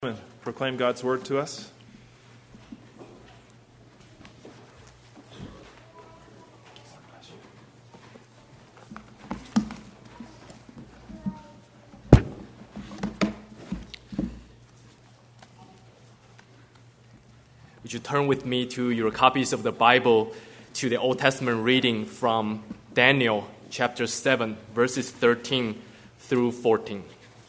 And proclaim God's word to us. Would you turn with me to your copies of the Bible to the Old Testament reading from Daniel chapter 7, verses 13 through 14.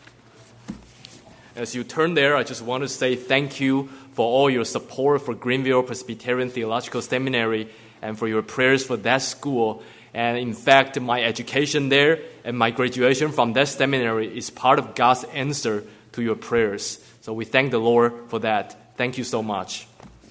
As you turn there, I just want to say thank you for all your support for Greenville Presbyterian Theological Seminary and for your prayers for that school. And in fact, my education there and my graduation from that seminary is part of God's answer to your prayers. So we thank the Lord for that. Thank you so much.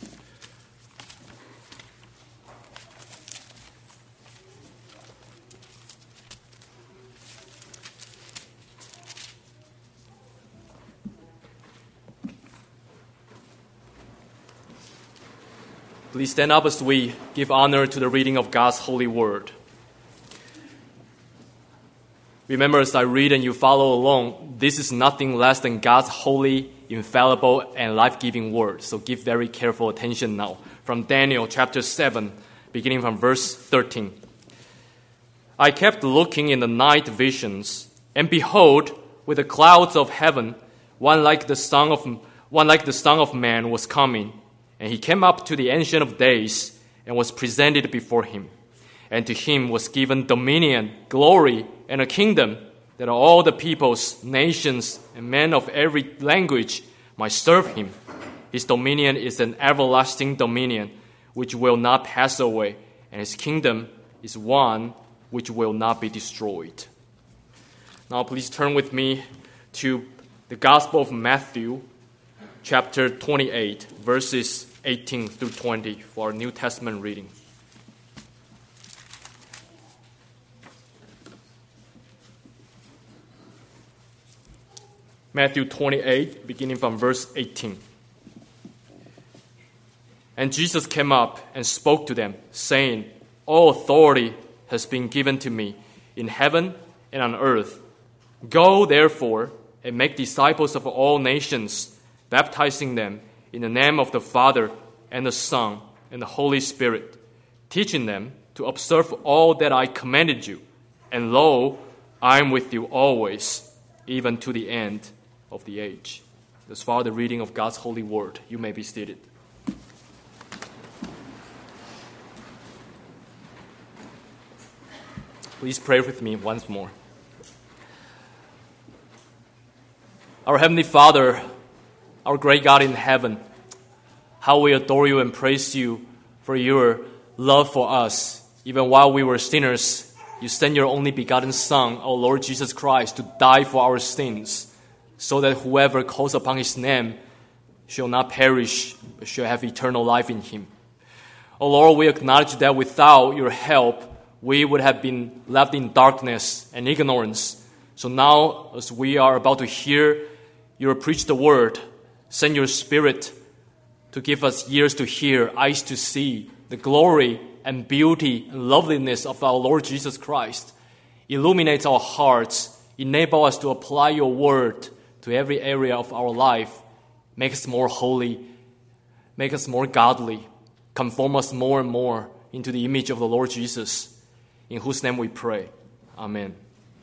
Please stand up as we give honor to the reading of God's holy word. Remember, as I read and you follow along, this is nothing less than God's holy, infallible, and life-giving word. So give very careful attention now. From Daniel chapter 7, beginning from verse 13. I kept looking in the night visions, and behold, with the clouds of heaven, one like the Son of Man was coming. And he came up to the Ancient of Days and was presented before him. And to him was given dominion, glory, and a kingdom that all the peoples, nations, and men of every language might serve him. His dominion is an everlasting dominion which will not pass away, and his kingdom is one which will not be destroyed. Now please turn with me to the Gospel of Matthew, chapter 28, verses 18 through 20 for our New Testament reading. Matthew 28, beginning from verse 18. And Jesus came up and spoke to them, saying, All authority has been given to me in heaven and on earth. Go, therefore, and make disciples of all nations, baptizing them in the name of the Father and the Son and the Holy Spirit, teaching them to observe all that I commanded you. And lo, I am with you always, even to the end of the age. Thus far, the reading of God's holy word. You may be seated. Please pray with me once more. Our Heavenly Father, our great God in heaven, how we adore you and praise you for your love for us. Even while we were sinners, you sent your only begotten Son, our Lord Jesus Christ, to die for our sins, so that whoever calls upon his name shall not perish, but shall have eternal life in him. O Lord, we acknowledge that without your help, we would have been left in darkness and ignorance. So now, as we are about to hear you preach the word, send your Spirit to give us ears to hear, eyes to see the glory and beauty and loveliness of our Lord Jesus Christ. Illuminate our hearts, enable us to apply your word to every area of our life. Make us more holy, make us more godly, conform us more and more into the image of the Lord Jesus, in whose name we pray. Amen.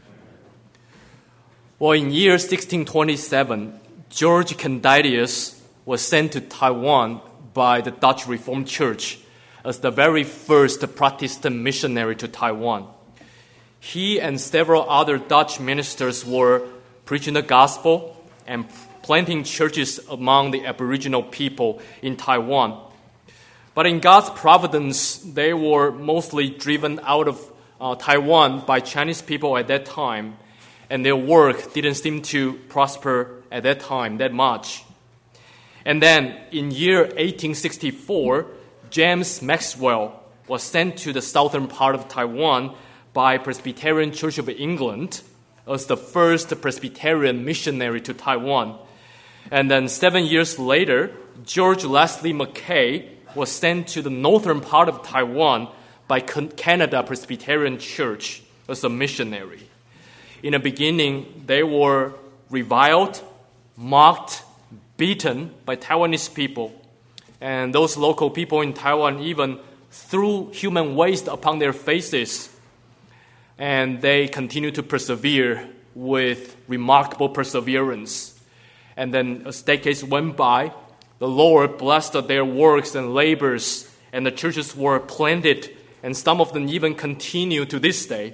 Well, in year 1627, George Candidius was sent to Taiwan by the Dutch Reformed Church as the very first Protestant missionary to Taiwan. He and several other Dutch ministers were preaching the gospel and planting churches among the Aboriginal people in Taiwan. But in God's providence, they were mostly driven out of Taiwan by Chinese people at that time, and their work didn't seem to prosper at that time that much. And then in year 1864, James Maxwell was sent to the southern part of Taiwan by Presbyterian Church of England as the first Presbyterian missionary to Taiwan. And then 7 years later, George Leslie Mackay was sent to the northern part of Taiwan by Canada Presbyterian Church as a missionary. In the beginning, they were reviled, mocked, beaten by Taiwanese people. And those local people in Taiwan even threw human waste upon their faces. And they continue to persevere with remarkable perseverance. And then as decades went by, the Lord blessed their works and labors, and the churches were planted, and some of them even continue to this day.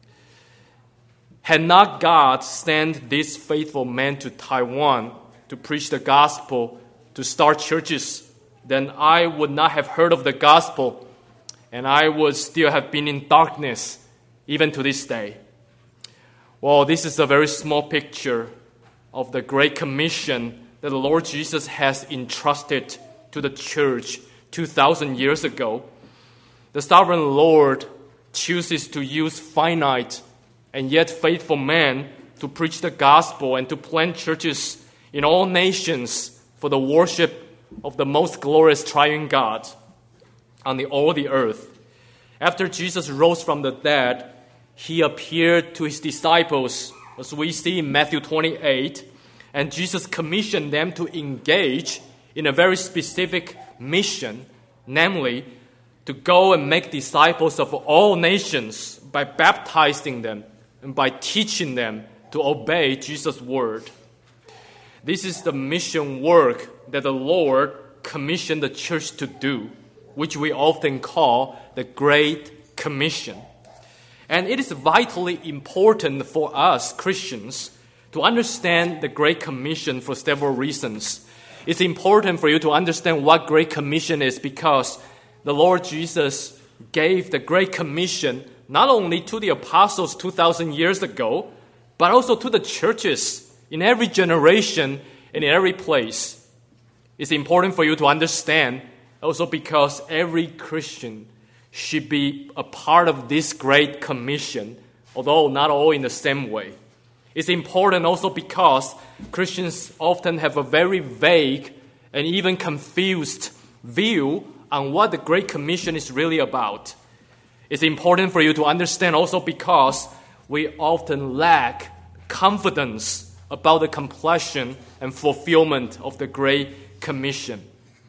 Had not God sent these faithful men to Taiwan to preach the gospel, to start churches, then I would not have heard of the gospel, and I would still have been in darkness even to this day. Well, this is a very small picture of the Great Commission that the Lord Jesus has entrusted to the church 2,000 years ago. The sovereign Lord chooses to use finite and yet faithful men to preach the gospel and to plant churches in all nations for the worship of the most glorious triune God on all the earth. After Jesus rose from the dead, he appeared to his disciples, as we see in Matthew 28, and Jesus commissioned them to engage in a very specific mission, namely, to go and make disciples of all nations by baptizing them and by teaching them to obey Jesus' word. This is the mission work that the Lord commissioned the church to do, which we often call the Great Commission. And it is vitally important for us Christians to understand the Great Commission for several reasons. It's important for you to understand what Great Commission is because the Lord Jesus gave the Great Commission not only to the apostles 2,000 years ago, but also to the churches in every generation and in every place. It's important for you to understand also because every Christian should be a part of this Great Commission, although not all in the same way. It's important also because Christians often have a very vague and even confused view on what the Great Commission is really about. It's important for you to understand also because we often lack confidence about the completion and fulfillment of the Great Commission.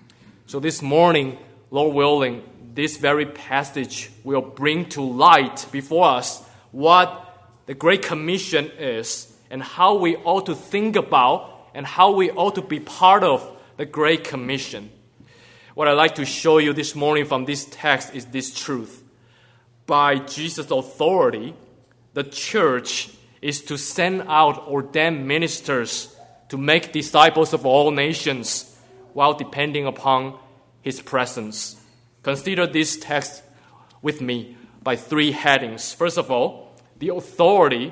So this morning, Lord willing, this very passage will bring to light before us what the Great Commission is and how we ought to think about and how we ought to be part of the Great Commission. What I'd like to show you this morning from this text is this truth. By Jesus' authority, the church is to send out ordained ministers to make disciples of all nations while depending upon his presence. Consider this text with me by three headings. First of all, the authority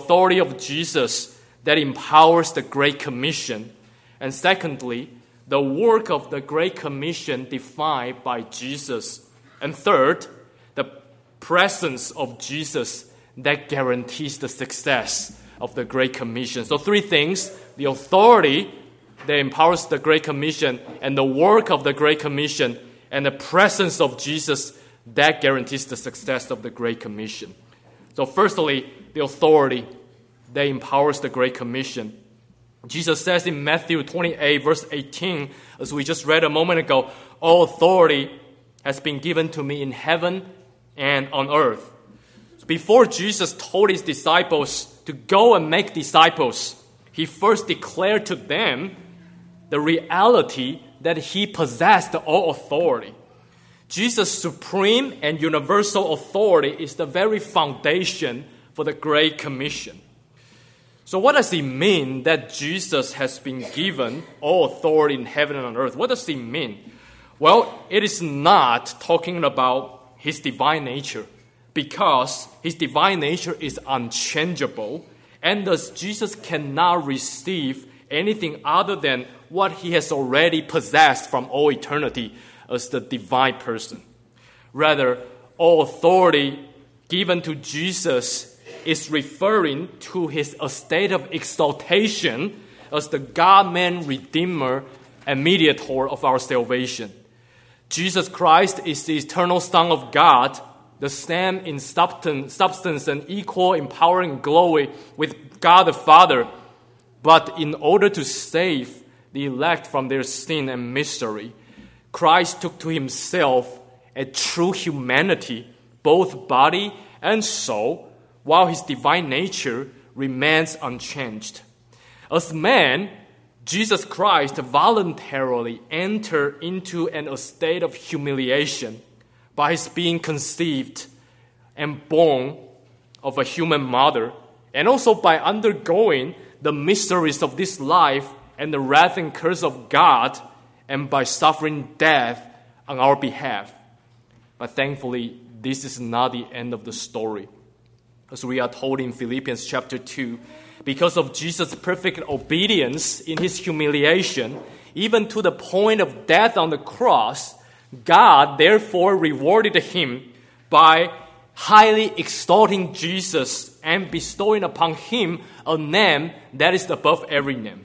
of Jesus that empowers the Great Commission. And secondly, the work of the Great Commission defined by Jesus. And third, the presence of Jesus that guarantees the success of the Great Commission. So three things: the authority that empowers the Great Commission, and the work of the Great Commission, and the presence of Jesus that guarantees the success of the Great Commission. So firstly, the authority that empowers the Great Commission. Jesus says in Matthew 28, verse 18, as we just read a moment ago, all authority has been given to me in heaven and on earth. So before Jesus told his disciples to go and make disciples, he first declared to them the reality that he possessed all authority. Jesus' supreme and universal authority is the very foundation for the Great Commission. So what does it mean that Jesus has been given all authority in heaven and on earth? What does it mean? Well, it is not talking about his divine nature, because his divine nature is unchangeable, and thus Jesus cannot receive anything other than what he has already possessed from all eternity as the divine person. Rather, all authority given to Jesus is referring to his estate of exaltation as the God-man Redeemer and mediator of our salvation. Jesus Christ is the eternal Son of God, the same in substance and equal in power and glory with God the Father. But in order to save the elect from their sin and misery, Christ took to himself a true humanity, both body and soul, while his divine nature remains unchanged. As man, Jesus Christ voluntarily entered into a state of humiliation by his being conceived and born of a human mother, and also by undergoing the miseries of this life and the wrath and curse of God, and by suffering death on our behalf. But thankfully, this is not the end of the story. As we are told in Philippians chapter 2, because of Jesus' perfect obedience in his humiliation, even to the point of death on the cross, God therefore rewarded him by highly exalting Jesus and bestowing upon him a name that is above every name.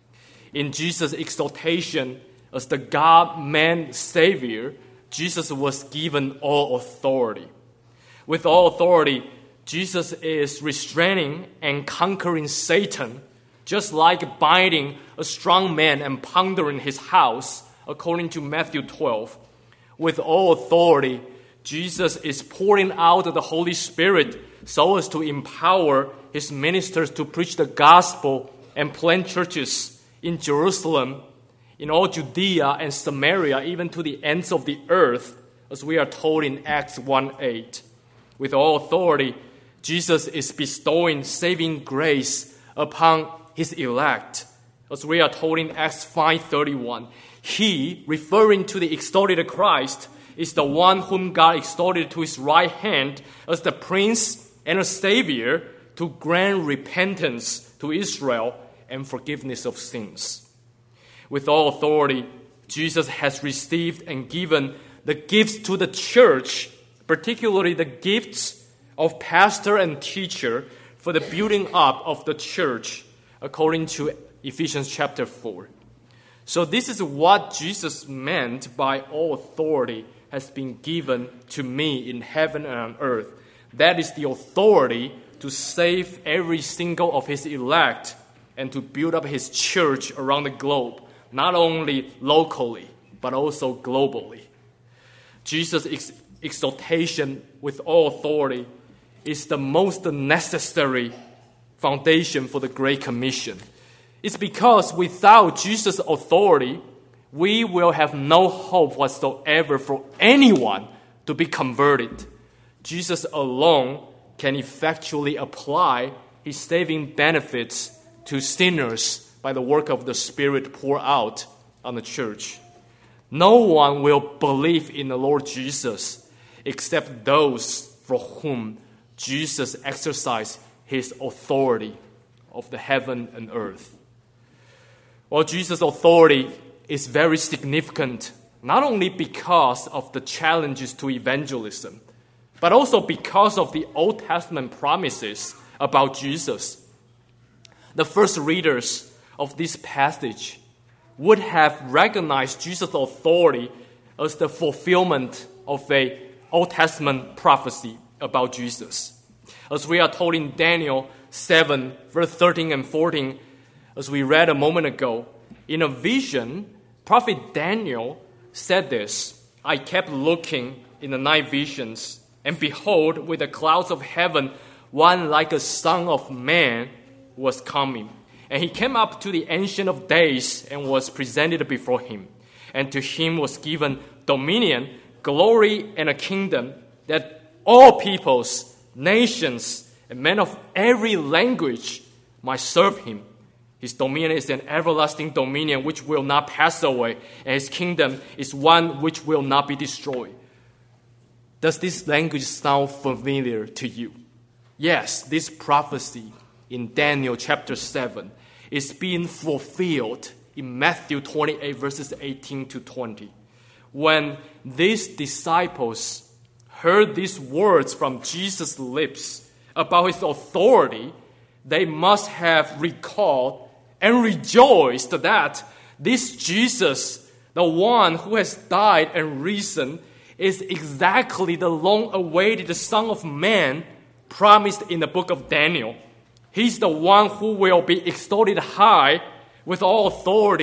In Jesus' exaltation as the God-man Savior, Jesus was given all authority. With all authority, Jesus is restraining and conquering Satan, just like binding a strong man and plundering his house, according to Matthew 12. With all authority, Jesus is pouring out the Holy Spirit so as to empower his ministers to preach the gospel and plant churches in Jerusalem, in all Judea and Samaria, even to the ends of the earth, as we are told in Acts 1:8. With all authority, Jesus is bestowing saving grace upon his elect, as we are told in Acts 5:31. He, referring to the exalted Christ, is the one whom God exalted to his right hand as the Prince and a Savior to grant repentance to Israel and forgiveness of sins. With all authority, Jesus has received and given the gifts to the church, particularly the gifts of pastor and teacher for the building up of the church, according to Ephesians chapter 4. So this is what Jesus meant by all authority has been given to me in heaven and on earth. That is the authority to save every single of his elect and to build up his church around the globe, not only locally, but also globally. Jesus' exaltation with all authority is the most necessary foundation for the Great Commission. It's because without Jesus' authority, we will have no hope whatsoever for anyone to be converted. Jesus alone can effectually apply his saving benefits to sinners by the work of the Spirit poured out on the church. No one will believe in the Lord Jesus except those for whom Jesus exercised his authority of the heaven and earth. Well, Jesus' authority is very significant, not only because of the challenges to evangelism, but also because of the Old Testament promises about Jesus. The first readers of this passage would have recognized Jesus' authority as the fulfillment of an Old Testament prophecy about Jesus. As we are told in Daniel 7, verse 13 and 14, as we read a moment ago, in a vision, Prophet Daniel said this, "I kept looking in the night visions, and behold, with the clouds of heaven, one like a son of man was coming. And he came up to the Ancient of Days and was presented before him. And to him was given dominion, glory, and a kingdom, that all peoples, nations, and men of every language might serve him. His dominion is an everlasting dominion which will not pass away, and his kingdom is one which will not be destroyed." Does this language sound familiar to you? Yes, this prophecy in Daniel chapter 7 is being fulfilled in Matthew 28 verses 18 to 20. When these disciples heard these words from Jesus' lips about his authority, they must have recalled and rejoiced that this Jesus, the one who has died and risen, is exactly the long-awaited Son of Man promised in the book of Daniel. He's the one who will be exalted high with all authority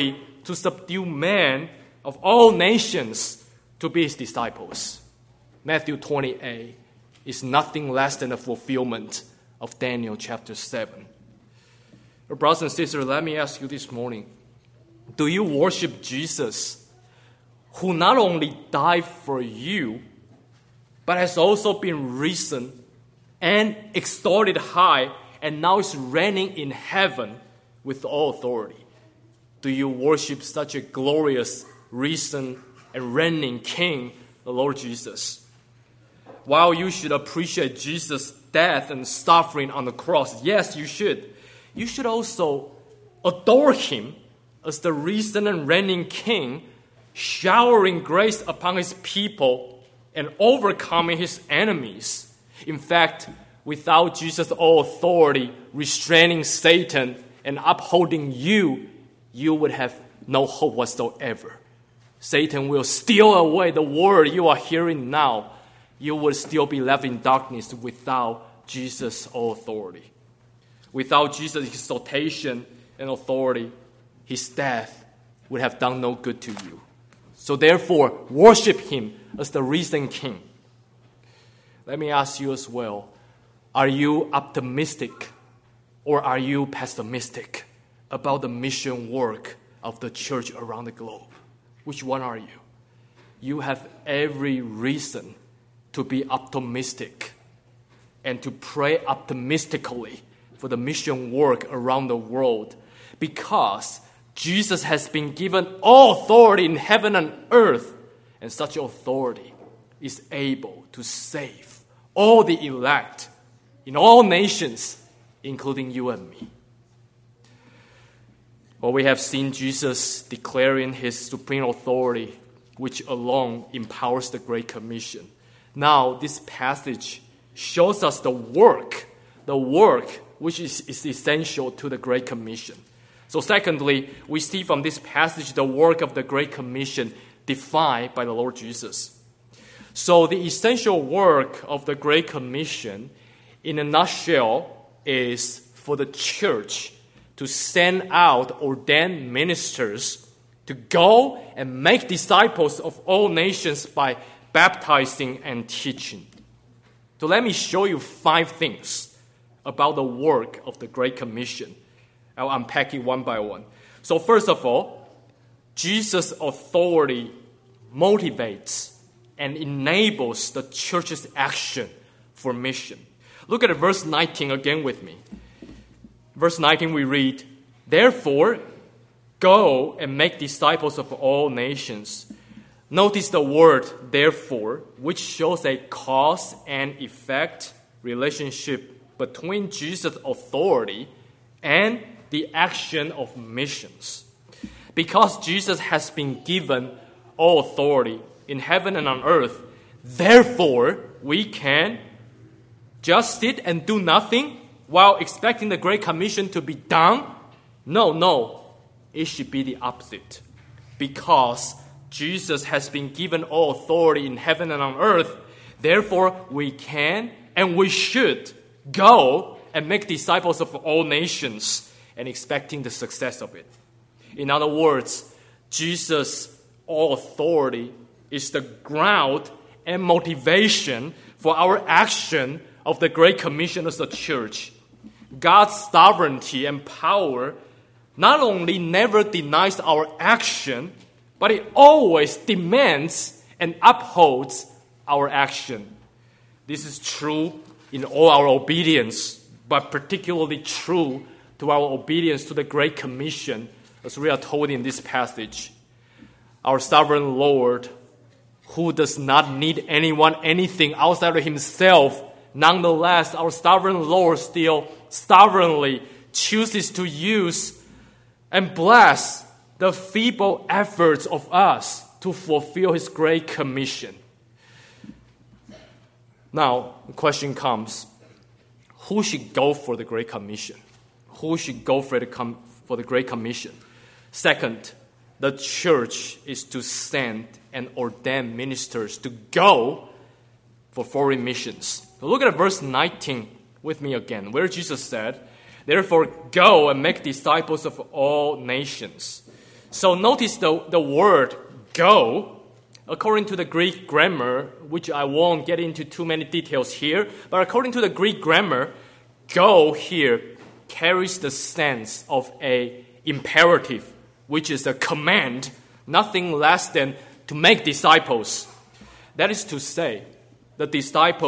to subdue men of all nations to be his disciples. Matthew 28 is nothing less than a fulfillment of Daniel chapter 7. Brothers and sisters, let me ask you this morning, do you worship Jesus, who not only died for you, but has also been risen and exalted high, and now is reigning in heaven with all authority? Do you worship such a glorious, risen, and reigning King, the Lord Jesus? While you should appreciate Jesus' death and suffering on the cross, yes, you should also adore him as the risen and reigning King, showering grace upon his people and overcoming his enemies. In fact, without Jesus' all authority restraining Satan and upholding you, you would have no hope whatsoever. Satan will steal away the word you are hearing now. You will still be left in darkness without Jesus' all authority. Without Jesus' exaltation and authority, his death would have done no good to you. So therefore, worship him as the risen King. Let me ask you as well, are you optimistic or are you pessimistic about the mission work of the church around the globe? Which one are you? You have every reason to be optimistic and to pray optimistically for the mission work around the world, because Jesus has been given all authority in heaven and earth, and such authority is able to save all the elect in all nations, including you and me. Well, we have seen Jesus declaring his supreme authority, which alone empowers the Great Commission. Now, this passage shows us the work which is essential to the Great Commission. So secondly, we see from this passage the work of the Great Commission defined by the Lord Jesus. So the essential work of the Great Commission, in a nutshell, is for the church to send out ordained ministers to go and make disciples of all nations by baptizing and teaching. So let me show you 5 things about the work of the Great Commission. I'll unpack it one by one. So first of all, Jesus' authority motivates and enables the church's action for mission. Look at verse 19 again with me. Verse 19 we read, "Therefore, go and make disciples of all nations." Notice the word "therefore," which shows a cause and effect relationship between Jesus' authority and the action of missions. Because Jesus has been given all authority in heaven and on earth, therefore we can just sit and do nothing while expecting the Great Commission to be done? No. It should be the opposite. Because Jesus has been given all authority in heaven and on earth, therefore we can and we should go and make disciples of all nations and expecting the success of it. In other words, Jesus' all authority is the ground and motivation for our action of the Great Commission as a church. God's sovereignty and power not only never denies our action, but it always demands and upholds our action. This is true in all our obedience, but particularly true to our obedience to the Great Commission, as we are told in this passage. Our sovereign Lord, who does not need anything outside of himself, nonetheless, our sovereign Lord still sovereignly chooses to use and bless the feeble efforts of us to fulfill his Great Commission. Now, the question comes, who should go for the Great Commission? Who should go for the Great Commission? Second, the church is to send and ordain ministers to go for foreign missions. Look at verse 19 with me again, where Jesus said, "Therefore go and make disciples of all nations." So notice the word go, according to the Greek grammar, which I won't get into too many details here, but according to the Greek grammar, go here carries the sense of an imperative, which is a command, nothing less than to make disciples. That is to say, these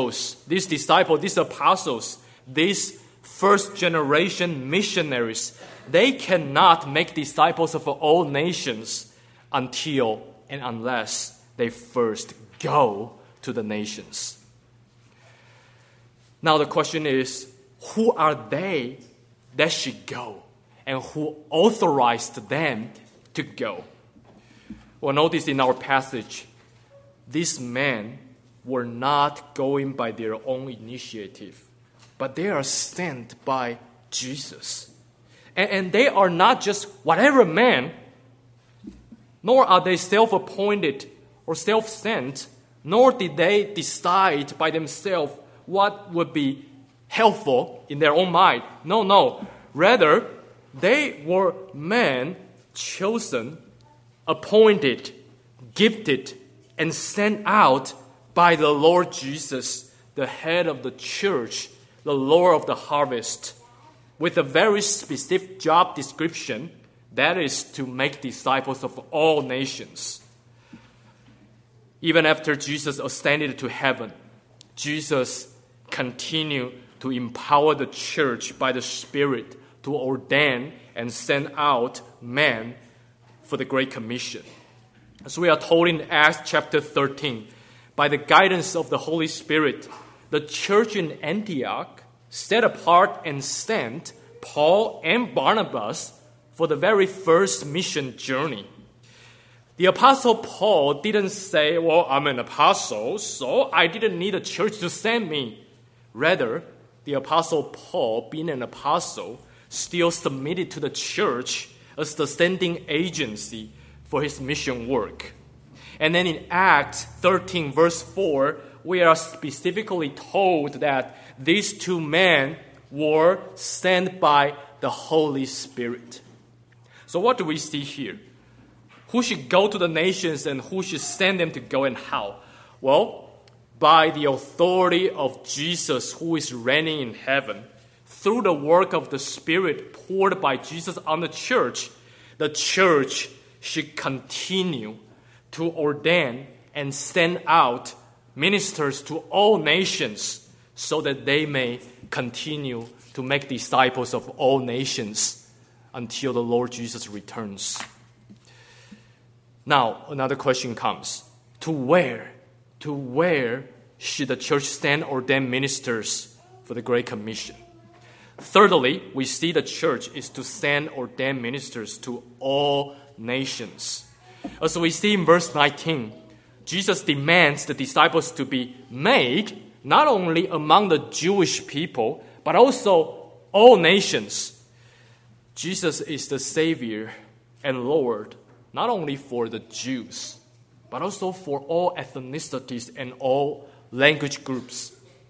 apostles, these first generation missionaries, they cannot make disciples of all nations until and unless they first go to the nations. Now the question is, who are they that should go? And who authorized them to go? Well, notice in our passage, these men were not going by their own initiative, but they are sent by Jesus. And they are not just whatever man, nor are they self-appointed or self-sent, nor did they decide by themselves what would be helpful in their own mind. No. Rather, they were men chosen, appointed, gifted, and sent out by the Lord Jesus, the head of the church, the Lord of the harvest, with a very specific job description, that is to make disciples of all nations. Even after Jesus ascended to heaven, Jesus continued to empower the church by the Spirit to ordain and send out men for the Great Commission. As we are told in Acts chapter 13, by the guidance of the Holy Spirit, the church in Antioch set apart and sent Paul and Barnabas for the very first mission journey. The Apostle Paul didn't say, well, I'm an apostle, so I didn't need a church to send me. Rather, the Apostle Paul, being an apostle, still submitted to the church as the sending agency for his mission work. And then in Acts 13, verse 4, we are specifically told that these two men were sent by the Holy Spirit. So what do we see here? Who should go to the nations and who should send them to go and how? Well, by the authority of Jesus, who is reigning in heaven, through the work of the Spirit poured by Jesus on the church should continue to ordain and send out ministers to all nations so that they may continue to make disciples of all nations until the Lord Jesus returns. Now, another question comes. To where should the church send ordained ministers for the Great Commission? Thirdly, we see the church is to send ordained ministers to all nations. As we see in verse 19, Jesus demands the disciples to be made not only among the Jewish people, but also all nations. Jesus is the Savior and Lord, not only for the Jews, but also for all ethnicities and all language groups.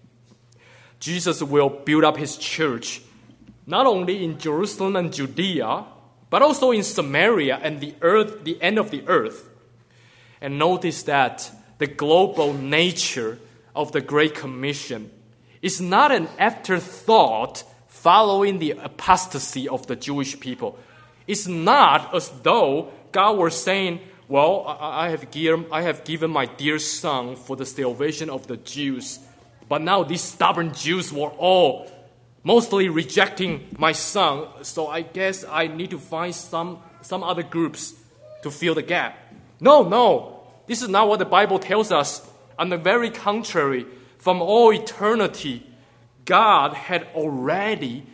Jesus will build up his church not only in Jerusalem and Judea, but also in Samaria and the end of the earth. And notice that the global nature of the Great Commission is not an afterthought following the apostasy of the Jewish people. It's not as though God were saying, well, I have given my dear son for the salvation of the Jews, but now these stubborn Jews were all mostly rejecting my son, so I guess I need to find some other groups to fill the gap. No, this is not what the Bible tells us. On the very contrary, from all eternity, God had already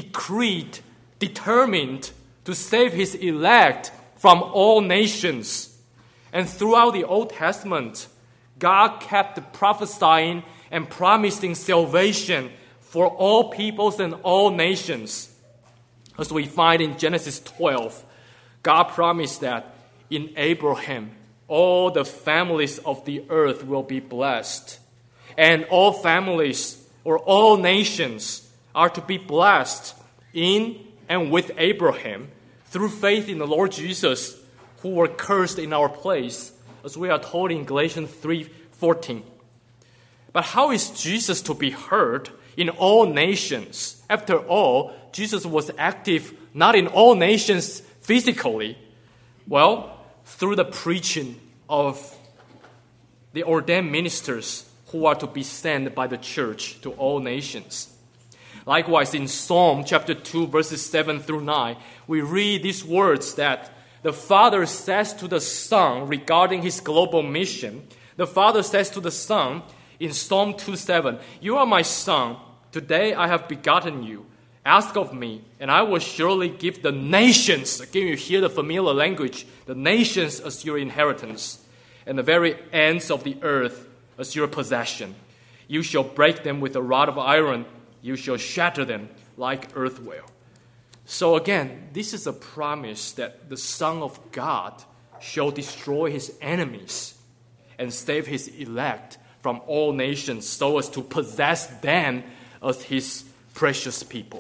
determined to save his elect from all nations. And throughout the Old Testament, God kept prophesying and promising salvation for all peoples and all nations. As we find in Genesis 12, God promised that in Abraham, all the families of the earth will be blessed. And all families or all nations are to be blessed in and with Abraham through faith in the Lord Jesus, who were cursed in our place, as we are told in Galatians 3:14. But how is Jesus to be heard in all nations? After all, Jesus was active not in all nations physically. Well, through the preaching of the ordained ministers who are to be sent by the church to all nations. Likewise, in Psalm chapter 2, verses 7 through 9, we read these words that the Father says to the Son regarding his global mission. The Father says to the Son in Psalm 2:7, "You are my Son, today I have begotten you. Ask of me, and I will surely give the nations," again you hear the familiar language, "the nations as your inheritance, and the very ends of the earth as your possession. You shall break them with a rod of iron, you shall shatter them like earthenware." So again, this is a promise that the Son of God shall destroy his enemies and save his elect from all nations so as to possess them as his precious people.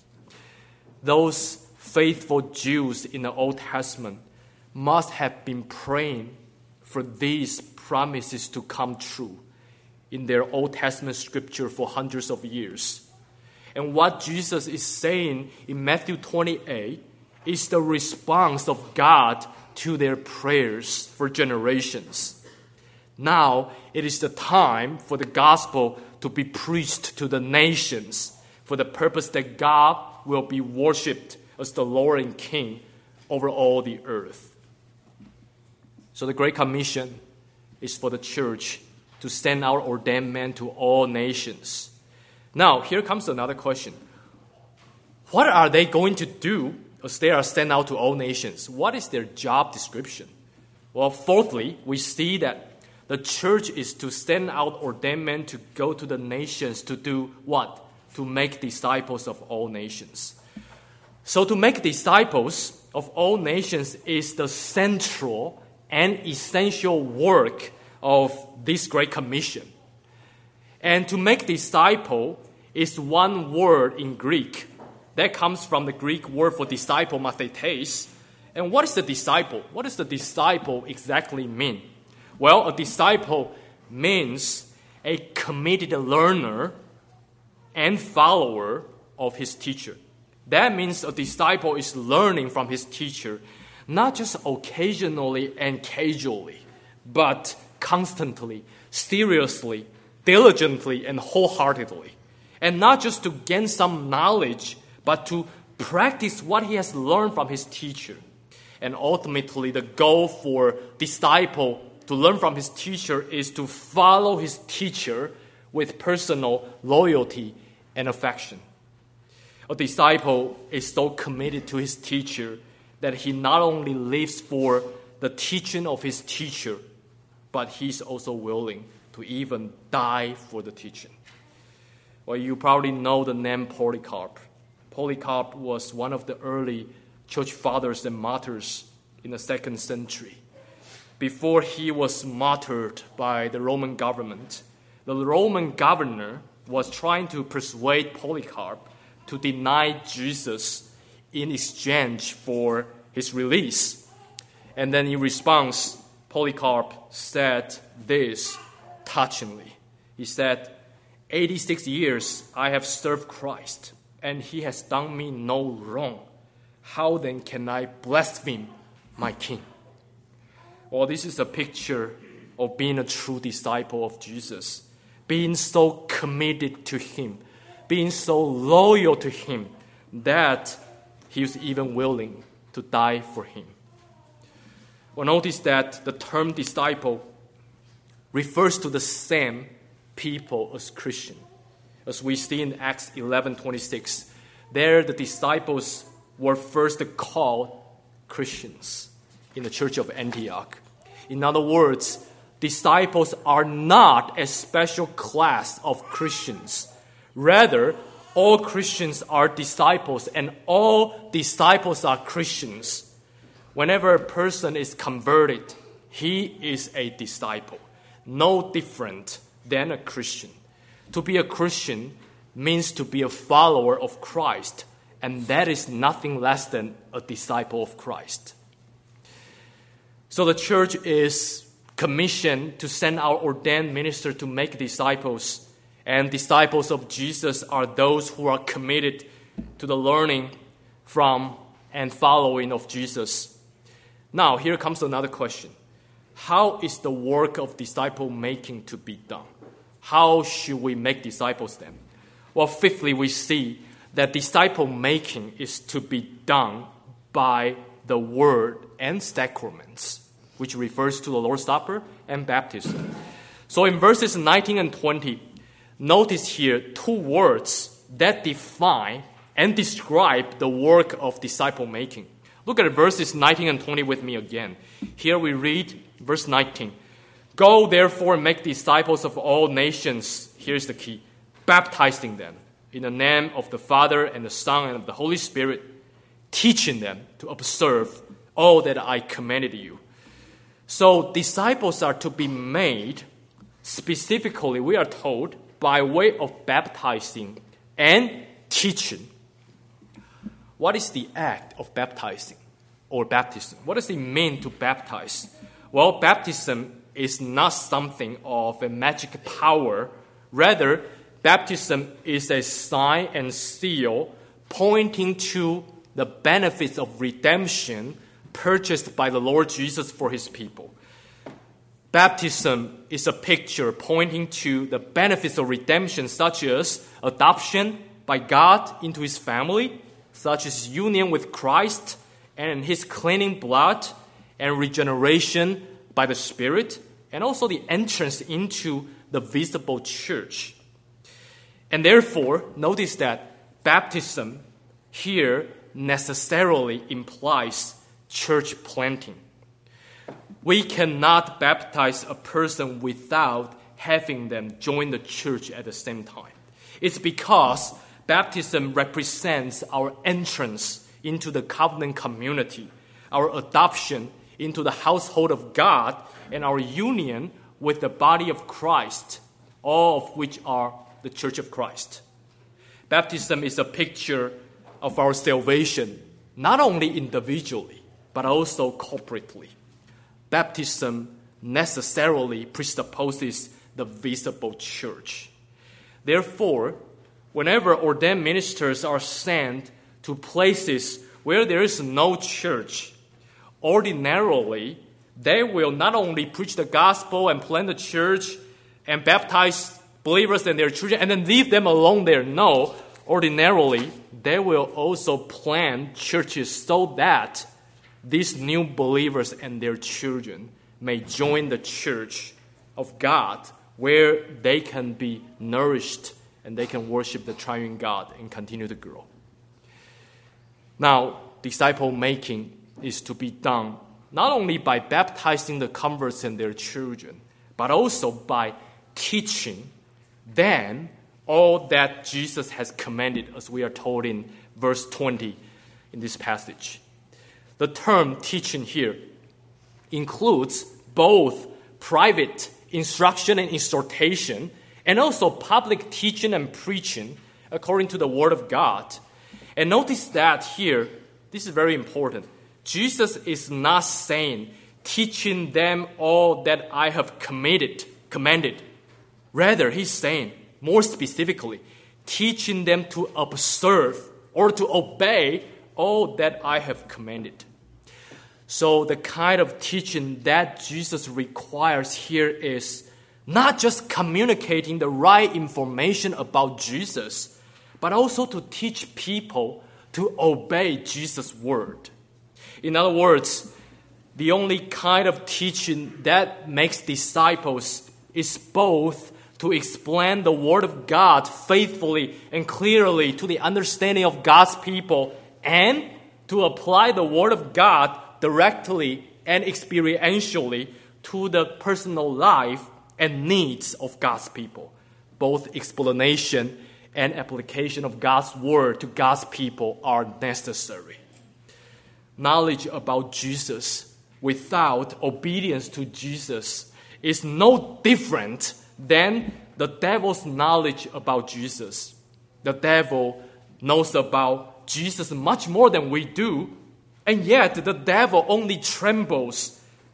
Those faithful Jews in the Old Testament must have been praying for these promises to come true in their Old Testament scripture for hundreds of years. And what Jesus is saying in Matthew 28 is the response of God to their prayers for generations. Now it is the time for the gospel to be preached to the nations for the purpose that God will be worshipped as the Lord and King over all the earth. So the Great Commission is for the church to send out ordained men to all nations. Now, here comes another question. What are they going to do as they are sent out to all nations? What is their job description? Well, fourthly, we see that the church is to send out ordained men to go to the nations to do what? To make disciples of all nations. So to make disciples of all nations is the central and essential work of this Great Commission. And to make disciple is one word in Greek. That comes from the Greek word for disciple, mathetes. And what is the disciple? What does the disciple exactly mean? Well, a disciple means a committed learner and follower of his teacher. That means a disciple is learning from his teacher, not just occasionally and casually, but constantly, seriously, diligently, and wholeheartedly. And not just to gain some knowledge, but to practice what he has learned from his teacher. And ultimately, the goal for disciple to learn from his teacher is to follow his teacher with personal loyalty and affection. A disciple is so committed to his teacher that he not only lives for the teaching of his teacher, but he's also willing to even die for the teaching. Well, you probably know the name Polycarp. Polycarp was one of the early church fathers and martyrs in the 2nd century. Before he was martyred by the Roman government, the Roman governor was trying to persuade Polycarp to deny Jesus in exchange for his release. And then in response, Polycarp said this touchingly. He said, 86 years I have served Christ, and he has done me no wrong. How then can I blaspheme my king? Well, this is a picture of being a true disciple of Jesus, being so committed to him, being so loyal to him that he was even willing to die for him. Well, notice that the term disciple refers to the same people as Christian. As we see in Acts 11:26, there the disciples were first called Christians in the church of Antioch. In other words, disciples are not a special class of Christians. Rather, all Christians are disciples, and all disciples are Christians. Whenever a person is converted, he is a disciple, no different than a Christian. To be a Christian means to be a follower of Christ, and that is nothing less than a disciple of Christ. So the church is commissioned to send our ordained minister to make disciples. And disciples of Jesus are those who are committed to the learning from and following of Jesus. Now, here comes another question. How is the work of disciple making to be done? How should we make disciples then? Well, fifthly, we see that disciple making is to be done by the word and sacraments, which refers to the Lord's Supper and baptism. So in verses 19 and 20, notice here two words that define and describe the work of disciple making. Look at verses 19 and 20 with me again. Here we read verse 19. Go therefore and make disciples of all nations. Here's the key. Baptizing them in the name of the Father and the Son and of the Holy Spirit, teaching them to observe all that I commanded you. So disciples are to be made, specifically we are told, by way of baptizing and teaching. What is the act of baptizing or baptism? What does it mean to baptize? Well, baptism is not something of a magic power. Rather, baptism is a sign and seal pointing to the benefits of redemption purchased by the Lord Jesus for his people. Baptism is a picture pointing to the benefits of redemption, such as adoption by God into his family, such as union with Christ and his cleansing blood, and regeneration by the Spirit, and also the entrance into the visible church. And therefore, notice that baptism here necessarily implies church planting. We cannot baptize a person without having them join the church at the same time. It's because baptism represents our entrance into the covenant community, our adoption into the household of God, and our union with the body of Christ, all of which are the church of Christ. Baptism is a picture of our salvation, not only individually, but also corporately. Baptism necessarily presupposes the visible church. Therefore, whenever ordained ministers are sent to places where there is no church, ordinarily, they will not only preach the gospel and plant the church and baptize believers and their children and then leave them alone there. No, ordinarily, they will also plant churches so that these new believers and their children may join the church of God, where they can be nourished and they can worship the triune God and continue to grow. Now, disciple making is to be done not only by baptizing the converts and their children, but also by teaching them all that Jesus has commanded, as we are told in verse 20 in this passage. The term teaching here includes both private instruction and exhortation, and also public teaching and preaching according to the Word of God. And notice that here, this is very important. Jesus is not saying, teaching them all that I have commanded. Rather, he's saying, more specifically, teaching them to observe or to obey all that I have commanded. So the kind of teaching that Jesus requires here is not just communicating the right information about Jesus, but also to teach people to obey Jesus' word. In other words, the only kind of teaching that makes disciples is both to explain the Word of God faithfully and clearly to the understanding of God's people, and to apply the Word of God directly and experientially to the personal life and needs of God's people. Both explanation and application of God's Word to God's people are necessary. Knowledge about Jesus without obedience to Jesus is no different than the devil's knowledge about Jesus. The devil knows about Jesus much more than we do, and yet the devil only trembles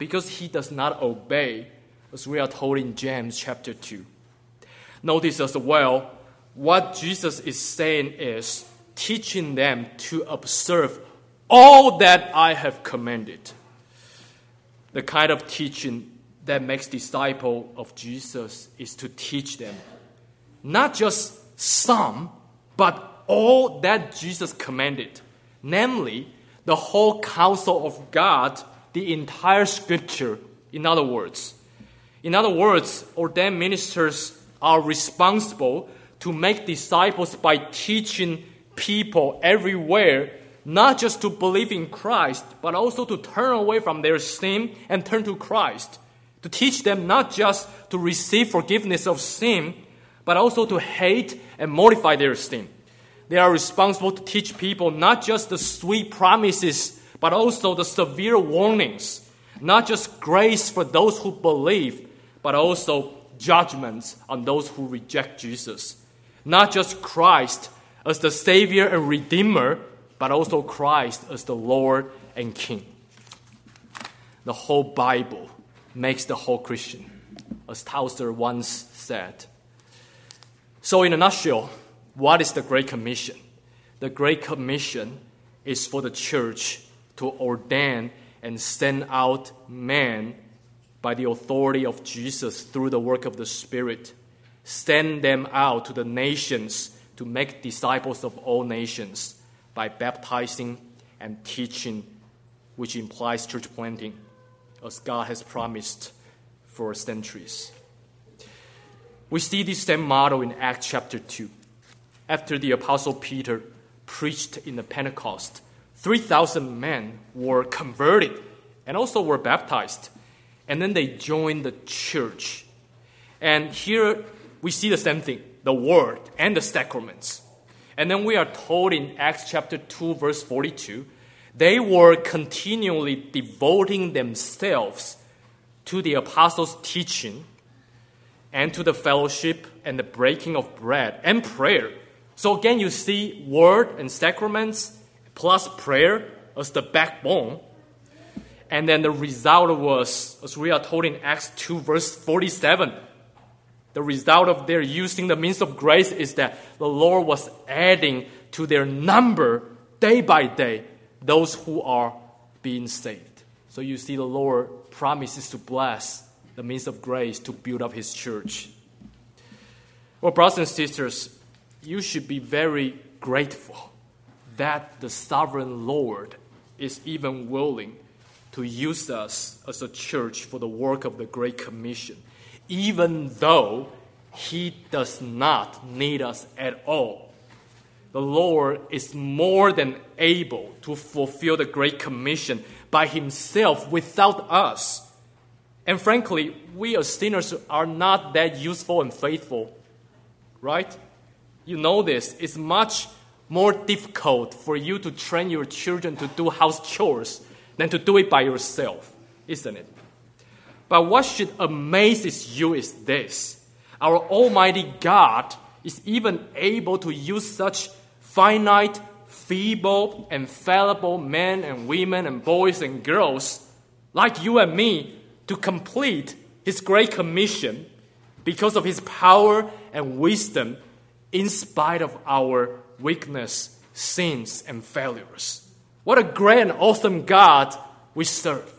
because he does not obey, as we are told in James chapter 2. Notice as well, what Jesus is saying is teaching them to observe all that I have commanded. The kind of teaching that makes disciples of Jesus is to teach them not just some, but all that Jesus commanded, namely the whole counsel of God, the entire Scripture. In other words, ordained ministers are responsible to make disciples by teaching people everywhere, not just to believe in Christ, but also to turn away from their sin and turn to Christ. To teach them not just to receive forgiveness of sin, but also to hate and mortify their sin. They are responsible to teach people not just the sweet promises, but also the severe warnings. Not just grace for those who believe, but also judgments on those who reject Jesus. Not just Christ as the Savior and Redeemer, but also Christ as the Lord and King. The whole Bible makes the whole Christian, as Tauser once said. So in a nutshell, what is the Great Commission? The Great Commission is for the church to ordain and send out men by the authority of Jesus through the work of the Spirit. Send them out to the nations to make disciples of all nations by baptizing and teaching, which implies church planting, as God has promised for centuries. We see this same model in Acts chapter 2. After the Apostle Peter preached in the Pentecost, 3,000 men were converted and also were baptized. And then they joined the church. And here we see the same thing, the word and the sacraments. And then we are told in Acts chapter 2, verse 42, they were continually devoting themselves to the apostles' teaching and to the fellowship and the breaking of bread and prayer. So again, you see word and sacraments plus prayer as the backbone. And then the result was, as we are told in Acts 2, verse 47, the result of their using the means of grace is that the Lord was adding to their number day by day those who are being saved. So you see the Lord promises to bless the means of grace to build up His church. Well, brothers and sisters, you should be very grateful that the sovereign Lord is even willing to use us as a church for the work of the Great Commission, even though He does not need us at all. The Lord is more than able to fulfill the Great Commission by Himself without us. And frankly, we as sinners are not that useful and faithful, right? You know this. It's much more difficult for you to train your children to do house chores than to do it by yourself, isn't it? But what should amaze you is this. Our Almighty God is even able to use such finite, feeble, and fallible men and women and boys and girls like you and me to complete His Great Commission because of His power and wisdom in spite of our weakness, sins, and failures. What a great and awesome God we serve.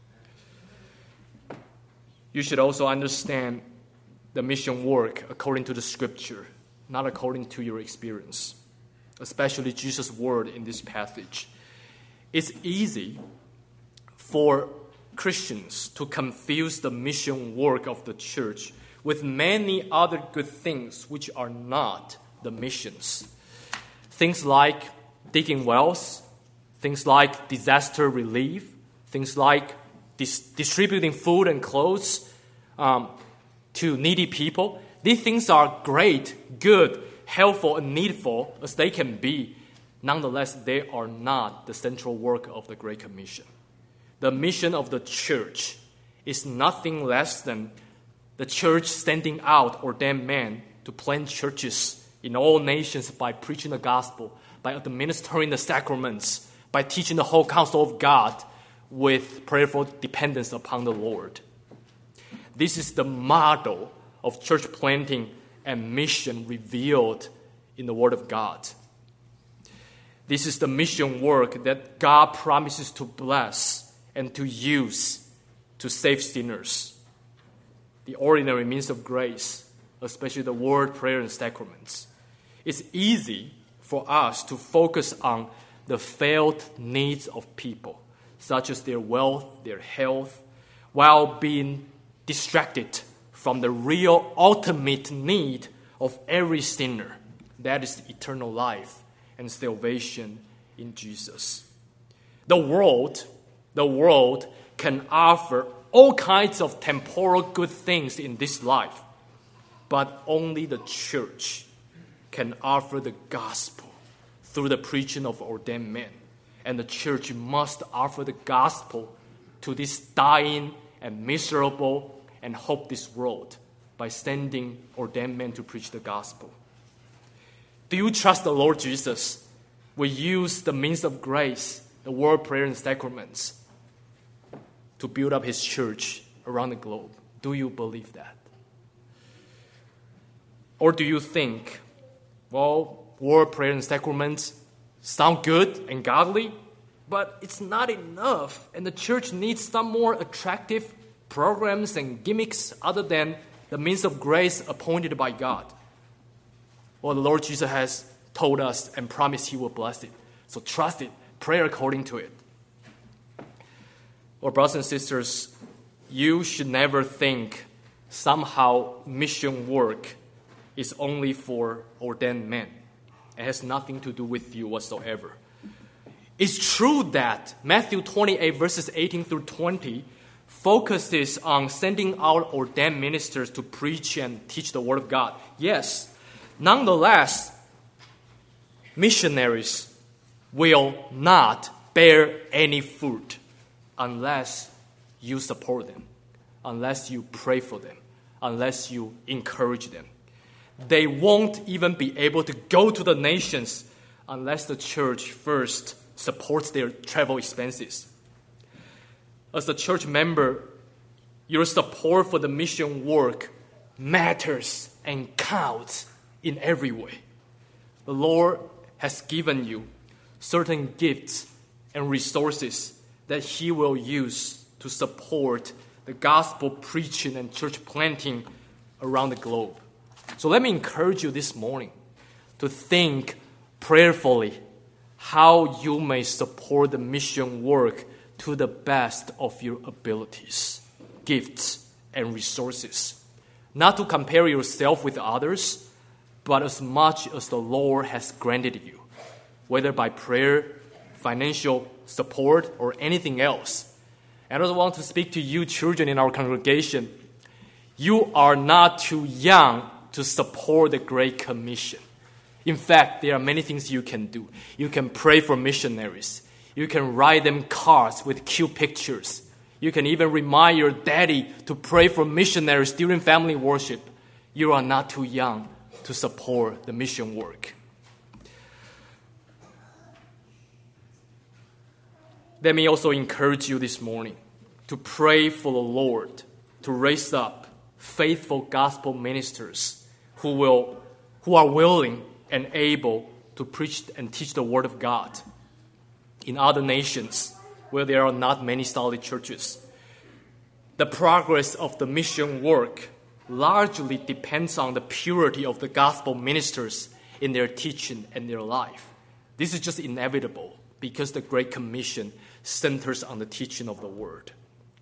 You should also understand the mission work according to the Scripture, not according to your experience, especially Jesus' word in this passage. It's easy for Christians to confuse the mission work of the church with many other good things which are not the missions. Things like digging wells, things like disaster relief, things like distributing food and clothes to needy people. These things are great, good, helpful, and needful as they can be. Nonetheless, they are not the central work of the Great Commission. The mission of the church is nothing less than the church sending out ordained men to plant churches in all nations by preaching the gospel, by administering the sacraments, by teaching the whole counsel of God, with prayerful dependence upon the Lord. This is the model of church planting and mission revealed in the Word of God. This is the mission work that God promises to bless and to use to save sinners. The ordinary means of grace, especially the word, prayer, and sacraments. It's easy for us to focus on the felt needs of people, such as their wealth, their health, while being distracted from the real ultimate need of every sinner, that is eternal life and salvation in Jesus. The world can offer all kinds of temporal good things in this life, but only the church can offer the gospel through the preaching of ordained men. And the church must offer the gospel to this dying and miserable and hopeless world by sending ordained men to preach the gospel. Do you trust the Lord Jesus will use the means of grace, the word, prayer, and sacraments, to build up his church around the globe? Do you believe that? Or do you think, well, word, prayer, and sacraments sound good and godly, but it's not enough, and the church needs some more attractive programs and gimmicks other than the means of grace appointed by God? Well, the Lord Jesus has told us and promised he will bless it. So trust it, pray according to it. Well, brothers and sisters, you should never think somehow mission work is only for ordained men. It has nothing to do with you whatsoever. It's true that Matthew 28 verses 18 through 20 focuses on sending out ordained ministers to preach and teach the Word of God. Yes, nonetheless, missionaries will not bear any fruit unless you support them, unless you pray for them, unless you encourage them. They won't even be able to go to the nations unless the church first supports their travel expenses. As a church member, your support for the mission work matters and counts in every way. The Lord has given you certain gifts and resources that he will use to support the gospel preaching and church planting around the globe. So let me encourage you this morning to think prayerfully how you may support the mission work to the best of your abilities, gifts, and resources. Not to compare yourself with others, but as much as the Lord has granted you, whether by prayer, financial support, or anything else. And I also want to speak to you children in our congregation. You are not too young to support the Great Commission. In fact, there are many things you can do. You can pray for missionaries. You can write them cards with cute pictures. You can even remind your daddy to pray for missionaries during family worship. You are not too young to support the mission work. Let me also encourage you this morning to pray for the Lord to raise up faithful gospel ministers who are willing and able to preach and teach the Word of God in other nations where there are not many solid churches. The progress of the mission work largely depends on the purity of the gospel ministers in their teaching and their life. This is just inevitable because the Great Commission centers on the teaching of the Word.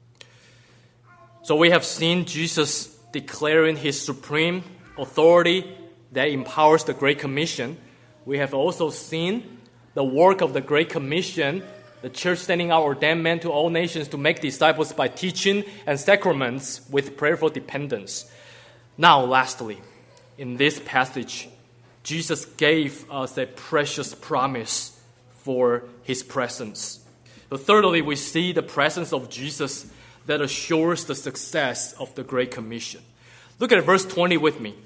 So we have seen Jesus declaring his supreme authority that empowers the Great Commission. We have also seen the work of the Great Commission, the church sending out ordained men to all nations to make disciples by teaching and sacraments with prayerful dependence. Now, lastly, in this passage, Jesus gave us a precious promise for his presence. But thirdly, we see the presence of Jesus that assures the success of the Great Commission. Look at verse 20 with me.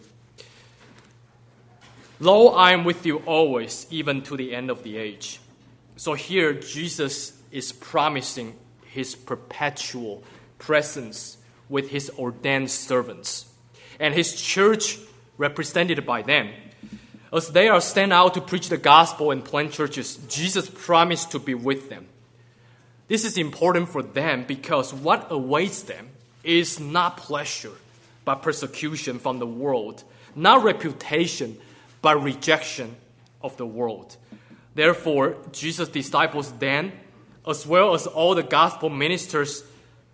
Lo, I am with you always, even to the end of the age. So here, Jesus is promising his perpetual presence with his ordained servants and his church represented by them. As they are sent out to preach the gospel and plant churches, Jesus promised to be with them. This is important for them because what awaits them is not pleasure, but persecution from the world, not reputation, but rejection of the world. Therefore, Jesus' disciples then, as well as all the gospel ministers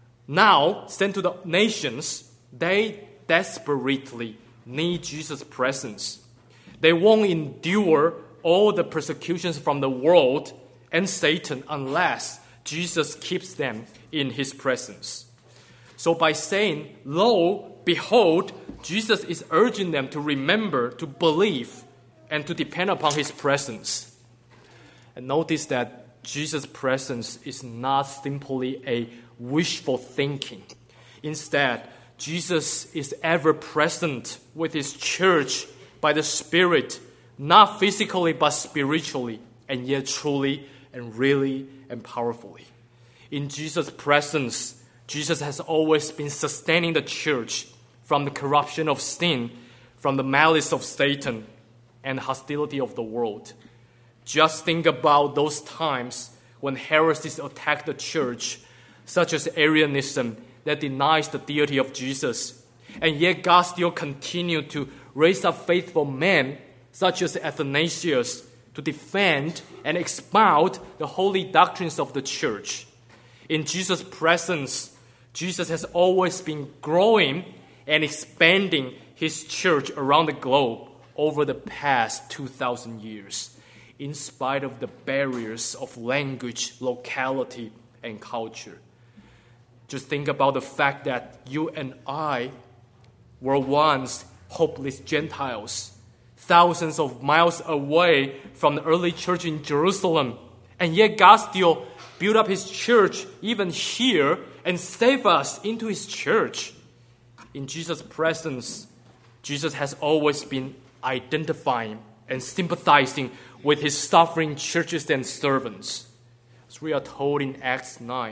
now sent to the nations, they desperately need Jesus' presence. They won't endure all the persecutions from the world and Satan unless Jesus keeps them in his presence. So by saying, "Lo, behold," Jesus is urging them to remember, to believe, and to depend upon his presence. And notice that Jesus' presence is not simply a wishful thinking. Instead, Jesus is ever present with his church by the Spirit, not physically but spiritually, and yet truly and really and powerfully. In Jesus' presence, Jesus has always been sustaining the church from the corruption of sin, from the malice of Satan, and hostility of the world. Just think about those times when heresies attacked the church, such as Arianism that denies the deity of Jesus. And yet God still continued to raise up faithful men, such as Athanasius, to defend and expound the holy doctrines of the church. In Jesus' presence, Jesus has always been growing and expanding his church around the globe over the past 2,000 years, in spite of the barriers of language, locality, and culture. Just think about the fact that you and I were once hopeless Gentiles, thousands of miles away from the early church in Jerusalem, and yet God still built up his church even here and saved us into his church. In Jesus' presence, Jesus has always been identifying and sympathizing with his suffering churches and servants. As we are told in Acts 9,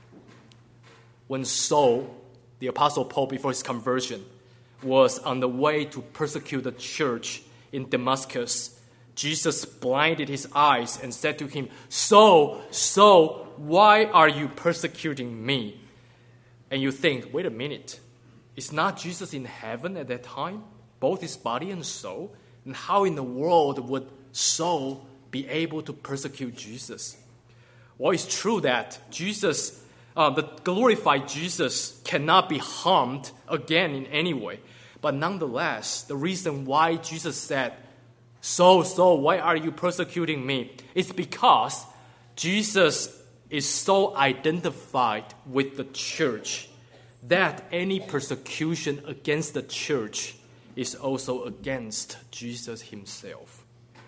when Saul, the Apostle Paul before his conversion, was on the way to persecute the church in Damascus, Jesus blinded his eyes and said to him, Saul, Saul, why are you persecuting me? And you think, wait a minute, is not Jesus in heaven at that time, both his body and soul? And how in the world would Saul be able to persecute Jesus? Well, it's true that Jesus, the glorified Jesus, cannot be harmed again in any way. But nonetheless, the reason why Jesus said, Saul, Saul, why are you persecuting me? It's because Jesus is so identified with the church that any persecution against the church is also against Jesus himself.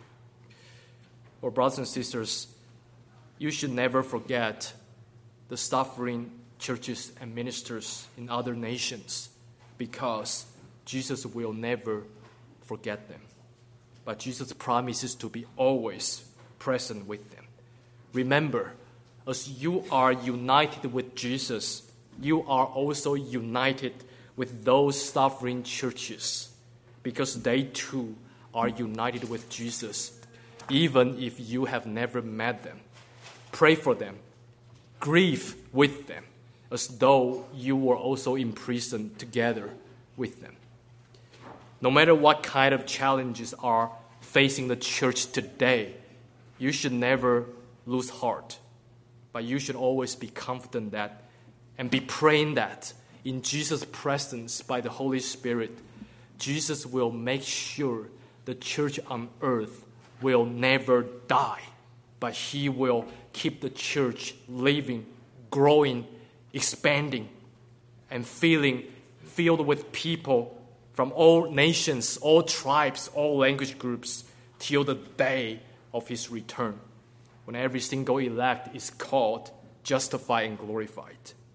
Well, brothers and sisters, you should never forget the suffering churches and ministers in other nations, because Jesus will never forget them. But Jesus promises to be always present with them. Remember, as you are united with Jesus, you are also united with those suffering churches, because they too are united with Jesus, even if you have never met them. Pray for them. Grieve with them, as though you were also imprisoned together with them. No matter what kind of challenges are facing the church today, you should never lose heart. But you should always be confident that and be praying that in Jesus' presence by the Holy Spirit, Jesus will make sure the church on earth will never die, but he will keep the church living, growing, expanding, and filled with people from all nations, all tribes, all language groups, till the day of his return, when every single elect is called, justified, and glorified.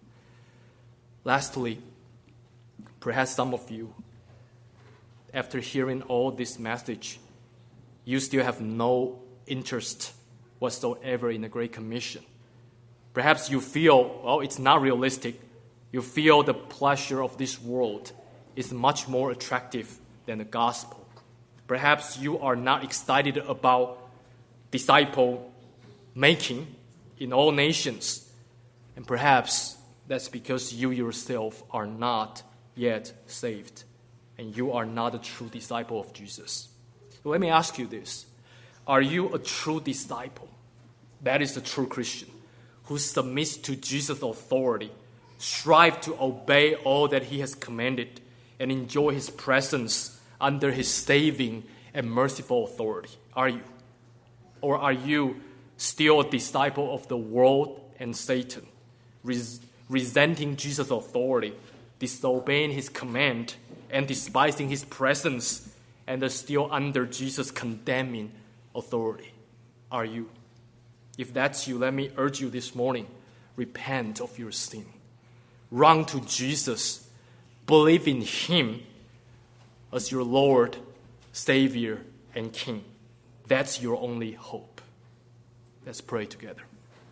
Lastly, perhaps some of you, after hearing all this message, you still have no interest whatsoever in the Great Commission. Perhaps you feel, well, it's not realistic. You feel the pleasure of this world is much more attractive than the gospel. Perhaps you are not excited about disciple making in all nations. And perhaps that's because you yourself are not yet saved, and you are not a true disciple of Jesus. So let me ask you this. Are you a true disciple? That is a true Christian who submits to Jesus' authority, strive to obey all that he has commanded, and enjoy his presence under his saving and merciful authority. Are you? Or are you still a disciple of the world and Satan, resenting Jesus' authority, disobeying his command, and despising his presence, and are still under Jesus' condemning authority? Are you? If that's you, let me urge you this morning, repent of your sin. Run to Jesus. Believe in him as your Lord, Savior, and King. That's your only hope. Let's pray together.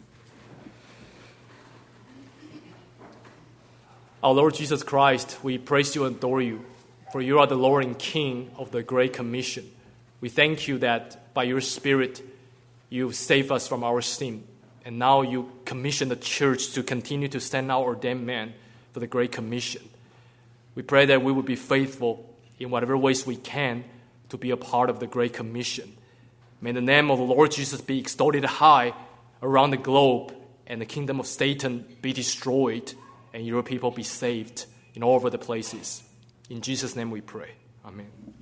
Our Lord Jesus Christ, we praise you and adore you, for you are the Lord and King of the Great Commission. We thank you that by your Spirit, you save us from our sin, and now you commission the church to continue to send out ordained men for the Great Commission. We pray that we will be faithful in whatever ways we can to be a part of the Great Commission. May the name of the Lord Jesus be exalted high around the globe, and the kingdom of Satan be destroyed, and your people be saved in all over the places. In Jesus' name we pray. Amen.